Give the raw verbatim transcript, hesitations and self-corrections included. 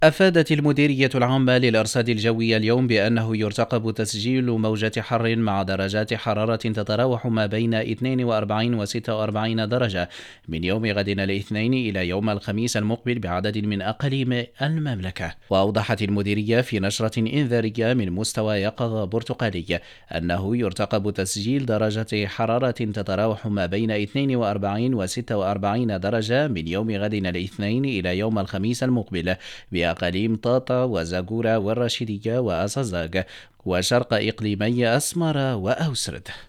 أفادت المديرية العامة للأرصاد الجوية اليوم بأنه يرتقب تسجيل موجة حر مع درجات حرارة تتراوح ما بين اثنين وأربعين و ستة وأربعين درجة من يوم غد الاثنين إلى يوم الخميس المقبل بعدد من أقاليم المملكة. وأوضحت المديرية في نشرة إنذارية من مستوى يقظة برتقالي أنه يرتقب تسجيل درجة حرارة تتراوح ما بين اثنين وأربعين و ستة وأربعين درجة من يوم غد الاثنين إلى يوم الخميس المقبل بأقاليم طاطا وزاغورا والرشيدية وأسازاغ وشرق إقليمي أسمر وأوسرد.